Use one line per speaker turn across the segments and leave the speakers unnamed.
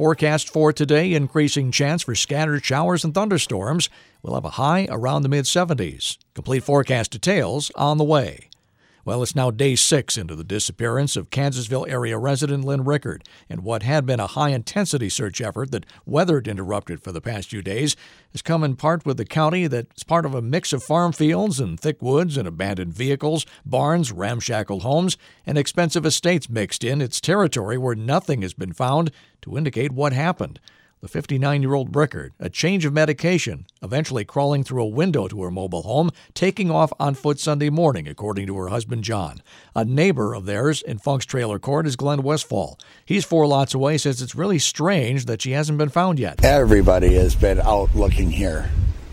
Forecast for today, increasing chance for scattered showers and thunderstorms. We'll have a high around the mid-70s. Complete forecast details on the way. Well, it's now day 6 into the disappearance of Kansasville area resident Lynn Rickard, and what had been a high-intensity search effort that weather interrupted for the past few days has come in part with the county that's part of a mix of farm fields and thick woods and abandoned vehicles, barns, ramshackle homes, and expensive estates mixed in its territory where nothing has been found to indicate what happened. The 59-year-old Rickard, a change of medication, eventually crawling through a window to her mobile home, taking off on foot Sunday morning, according to her husband, John. A neighbor of theirs in Funk's Trailer Court is Glenn Westfall. He's 4 lots away, says it's really strange that she hasn't been found yet.
Everybody has been out looking here,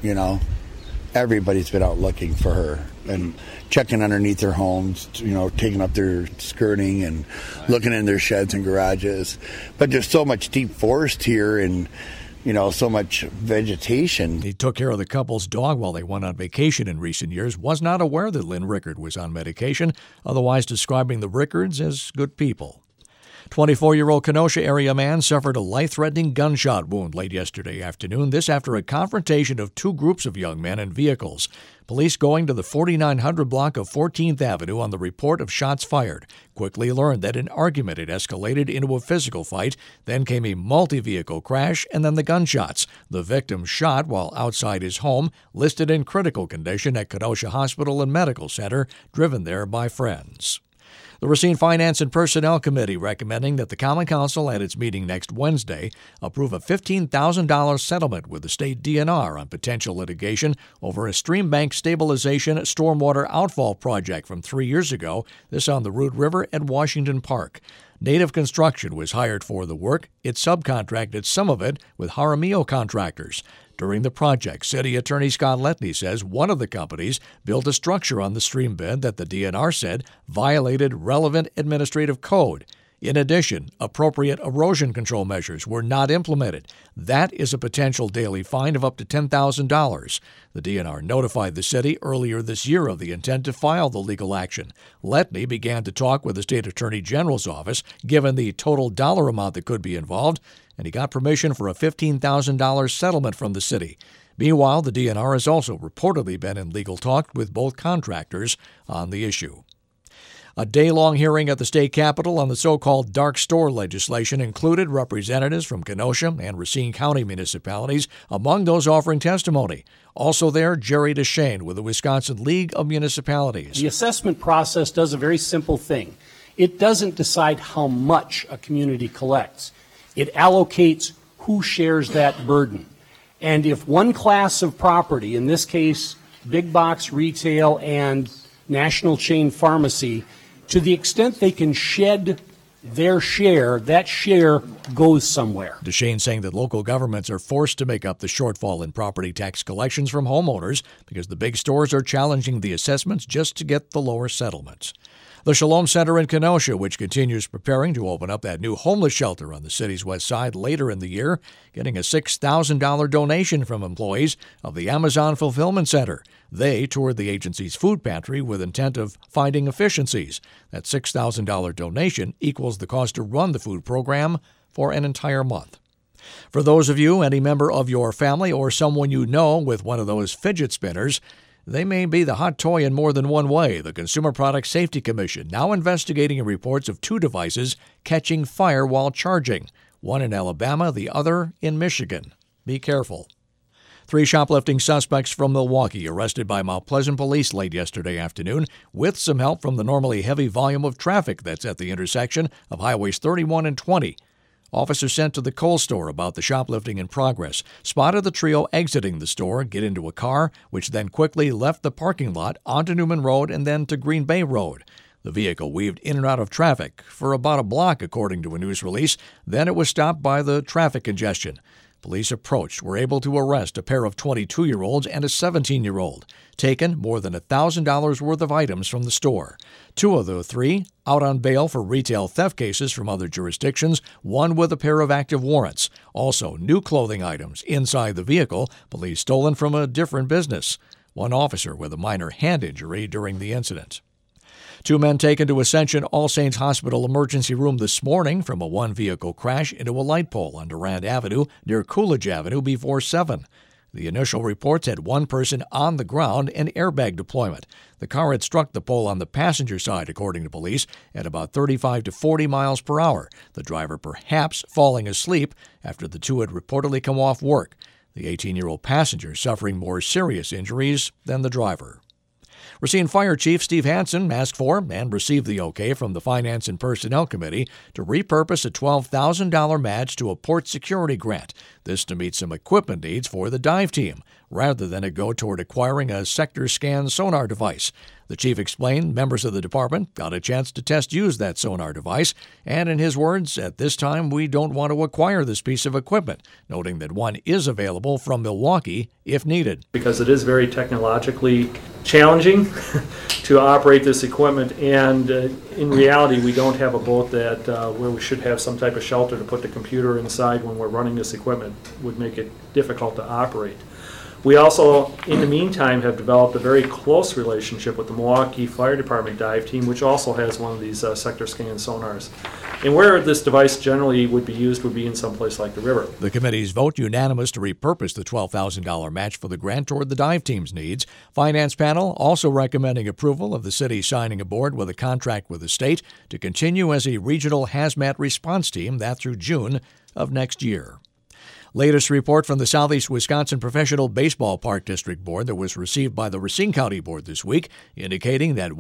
Everybody's been out looking for her and checking underneath their homes, taking up their skirting and looking in their sheds and garages. But there's so much deep forest here and, so much vegetation.
He took care of the couple's dog while they went on vacation in recent years, was not aware that Lynn Rickard was on medication, otherwise describing the Rickards as good people. 24-year-old Kenosha area man suffered a life-threatening gunshot wound late yesterday afternoon, this after a confrontation of 2 groups of young men in vehicles. Police going to the 4900 block of 14th Avenue on the report of shots fired quickly learned that an argument had escalated into a physical fight, then came a multi-vehicle crash, and then the gunshots. The victim shot while outside his home, listed in critical condition at Kenosha Hospital and Medical Center, driven there by friends. The Racine Finance and Personnel Committee recommending that the Common Council at its meeting next Wednesday approve a $15,000 settlement with the state DNR on potential litigation over a stream bank stabilization stormwater outfall project from 3 years ago, this on the Root River at Washington Park. Native Construction was hired for the work. It subcontracted some of it with Jaramillo Contractors. During the project, City Attorney Scott Letney says one of the companies built a structure on the stream bed that the DNR said violated relevant administrative code. In addition, appropriate erosion control measures were not implemented. That is a potential daily fine of up to $10,000. The DNR notified the city earlier this year of the intent to file the legal action. Letney began to talk with the state attorney general's office, given the total dollar amount that could be involved, and he got permission for a $15,000 settlement from the city. Meanwhile, the DNR has also reportedly been in legal talk with both contractors on the issue. A day-long hearing at the state capitol on the so-called dark store legislation included representatives from Kenosha and Racine County municipalities, among those offering testimony. Also there, Jerry DeShane with the Wisconsin League of Municipalities.
The assessment process does a very simple thing. It doesn't decide how much a community collects. It allocates who shares that burden. And if one class of property, in this case, big box retail and national chain pharmacy, to the extent they can shed their share, that share goes somewhere.
DeShane saying that local governments are forced to make up the shortfall in property tax collections from homeowners because the big stores are challenging the assessments just to get the lower settlements. The Shalom Center in Kenosha, which continues preparing to open up that new homeless shelter on the city's west side later in the year, getting a $6,000 donation from employees of the Amazon Fulfillment Center. They toured the agency's food pantry with intent of finding efficiencies. That $6,000 donation equals the cost to run the food program for an entire month. For those of you, any member of your family or someone you know with one of those fidget spinners, they may be the hot toy in more than one way. The Consumer Product Safety Commission now investigating reports of 2 devices catching fire while charging, one in Alabama, the other in Michigan. Be careful. 3 shoplifting suspects from Milwaukee arrested by Mount Pleasant police late yesterday afternoon with some help from the normally heavy volume of traffic that's at the intersection of Highways 31 and 20. Officers sent to the Kohl's store about the shoplifting in progress spotted the trio exiting the store, get into a car, which then quickly left the parking lot onto Newman Road and then to Green Bay Road. The vehicle weaved in and out of traffic for about a block, according to a news release. Then it was stopped by the traffic congestion. Police approached, were able to arrest a pair of 22-year-olds and a 17-year-old. Taken more than $1,000 worth of items from the store. 2 of the 3 out on bail for retail theft cases from other jurisdictions, one with a pair of active warrants. Also, new clothing items inside the vehicle, police stolen from a different business. One officer with a minor hand injury during the incident. 2 men taken to Ascension All Saints Hospital emergency room this morning from a one-vehicle crash into a light pole on Durand Avenue near Coolidge Avenue before 7. The initial reports had one person on the ground and airbag deployment. The car had struck the pole on the passenger side, according to police, at about 35 to 40 miles per hour, the driver perhaps falling asleep after the two had reportedly come off work. The 18-year-old passenger suffering more serious injuries than the driver. Racine Fire Chief Steve Hansen asked for and received the okay from the Finance and Personnel Committee to repurpose a $12,000 match to a port security grant, this to meet some equipment needs for the dive team, rather than it go toward acquiring a sector scan sonar device. The chief explained members of the department got a chance to use that sonar device, and in his words, at this time we don't want to acquire this piece of equipment, noting that one is available from Milwaukee if needed.
Because it is very technologically challenging to operate this equipment, and in reality we don't have a boat that where we should have some type of shelter to put the computer inside when we're running this equipment. Would make it difficult to operate. We also, in the meantime, have developed a very close relationship with the Milwaukee Fire Department dive team, which also has one of these sector scan sonars. And where this device generally would be used would be in some place like the river.
The committee's vote unanimous to repurpose the $12,000 match for the grant toward the dive team's needs. Finance panel also recommending approval of the city signing aboard with a contract with the state to continue as a regional hazmat response team, that through June of next year. Latest report from the Southeast Wisconsin Professional Baseball Park District Board that was received by the Racine County Board this week, indicating that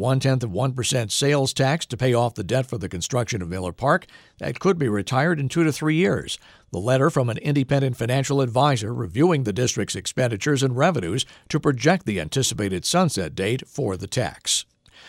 0.1% sales tax to pay off the debt for the construction of Miller Park that could be retired in 2 to 3 years. The letter from an independent financial advisor reviewing the district's expenditures and revenues to project the anticipated sunset date for the tax.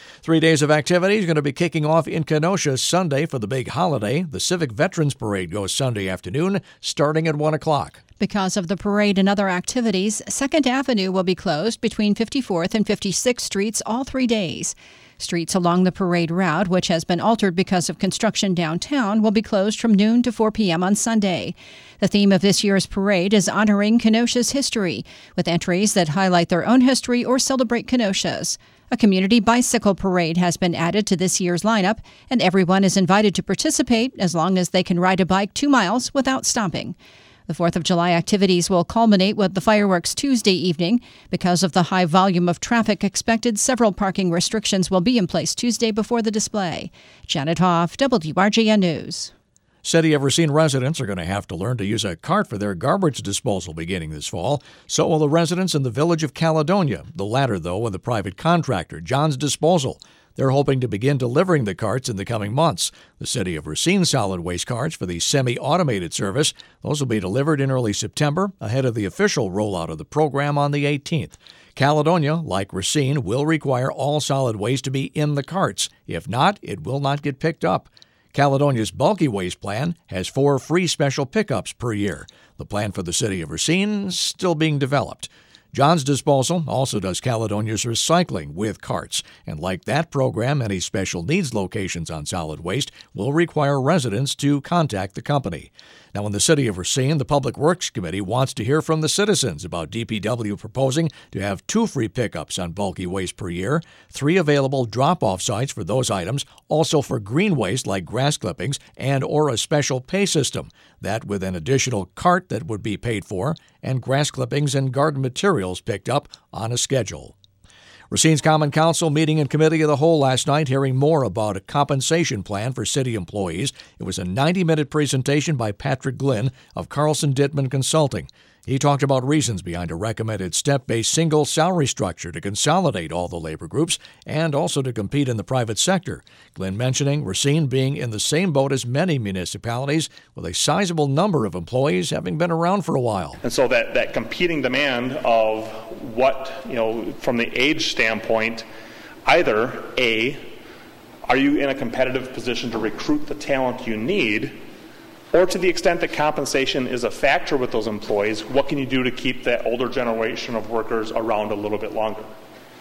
3 days of activity is going to be kicking off in Kenosha Sunday for the big holiday. The Civic Veterans Parade goes Sunday afternoon, starting at 1 o'clock.
Because of the parade and other activities, 2nd Avenue will be closed between 54th and 56th Streets all 3 days. Streets along the parade route, which has been altered because of construction downtown, will be closed from noon to 4 p.m. on Sunday. The theme of this year's parade is honoring Kenosha's history, with entries that highlight their own history or celebrate Kenosha's. A community bicycle parade has been added to this year's lineup, and everyone is invited to participate as long as they can ride a bike 2 miles without stopping. The 4th of July activities will culminate with the fireworks Tuesday evening. Because of the high volume of traffic expected, several parking restrictions will be in place Tuesday before the display. Janet Hoff, WRJN News.
City of Racine residents are going to have to learn to use a cart for their garbage disposal beginning this fall. So will the residents in the village of Caledonia, the latter, though, with a private contractor, John's Disposal. They're hoping to begin delivering the carts in the coming months. The City of Racine solid waste carts for the semi-automated service, those will be delivered in early September, ahead of the official rollout of the program on the 18th. Caledonia, like Racine, will require all solid waste to be in the carts. If not, it will not get picked up. Caledonia's bulky waste plan has 4 free special pickups per year. The plan for the City of Racine is still being developed. John's Disposal also does Caledonia's recycling with carts, and like that program, any special needs locations on solid waste will require residents to contact the company. Now, in the City of Racine, the Public Works Committee wants to hear from the citizens about DPW proposing to have 2 free pickups on bulky waste per year, 3 available drop-off sites for those items, also for green waste like grass clippings and or a special pay system, that with an additional cart that would be paid for, and grass clippings and garden materials picked up on a schedule. Racine's Common Council meeting in Committee of the Whole last night, hearing more about a compensation plan for city employees. It was a 90-minute presentation by Patrick Glynn of Carlson Dittman Consulting. He talked about reasons behind a recommended step-based single salary structure to consolidate all the labor groups and also to compete in the private sector. Glynn mentioning Racine being in the same boat as many municipalities, with a sizable number of employees having been around for a while.
And so that competing demand of what, from the age standpoint, either A, are you in a competitive position to recruit the talent you need, or to the extent that compensation is a factor with those employees, what can you do to keep that older generation of workers around a little bit longer?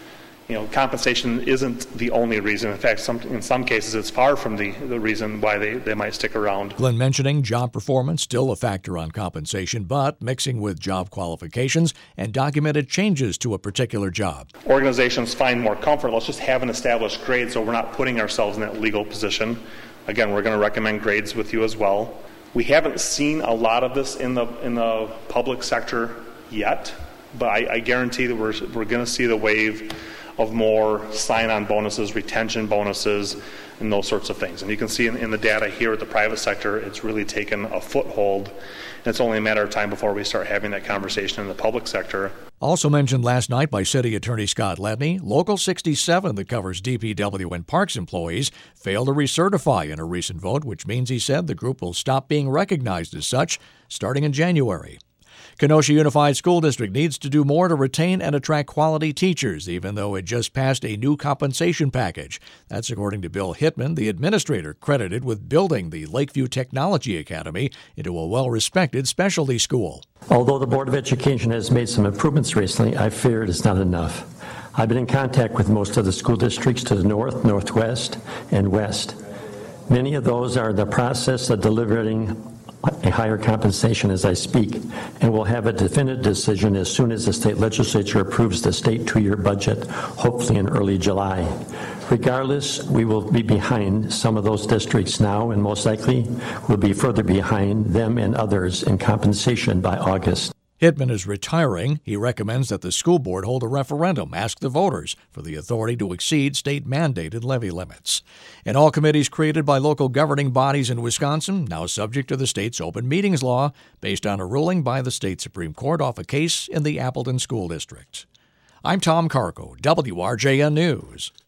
compensation isn't the only reason. In fact, in some cases, it's far from the reason why they might stick around.
Glenn mentioning job performance still a factor on compensation, but mixing with job qualifications and documented changes to a particular job.
Organizations find more comfort. Let's just have an established grade so we're not putting ourselves in that legal position. Again, we're going to recommend grades with you as well. We haven't seen a lot of this in the public sector yet, but I guarantee that we're going to see the wave of more sign-on bonuses, retention bonuses, and those sorts of things. And you can see in the data here at the private sector, it's really taken a foothold. And it's only a matter of time before we start having that conversation in the public sector.
Also mentioned last night by City Attorney Scott Ledney, Local 67 that covers DPW and Parks employees failed to recertify in a recent vote, which means, he said, the group will stop being recognized as such starting in January. Kenosha Unified School District needs to do more to retain and attract quality teachers, even though it just passed a new compensation package. That's according to Bill Hittman, the administrator credited with building the Lakeview Technology Academy into a well-respected specialty school.
Although the Board of Education has made some improvements recently, I fear it is not enough. I've been in contact with most of the school districts to the north, northwest, and west. Many of those are in the process of delivering a higher compensation as I speak, and will have a definitive decision as soon as the state legislature approves the state 2-year budget, hopefully in early July. Regardless, we will be behind some of those districts now, and most likely will be further behind them and others in compensation by August.
Hittman is retiring. He recommends that the school board hold a referendum, ask the voters for the authority to exceed state-mandated levy limits. And all committees created by local governing bodies in Wisconsin now subject to the state's open meetings law based on a ruling by the state Supreme Court off a case in the Appleton School District. I'm Tom Carco, WRJN News.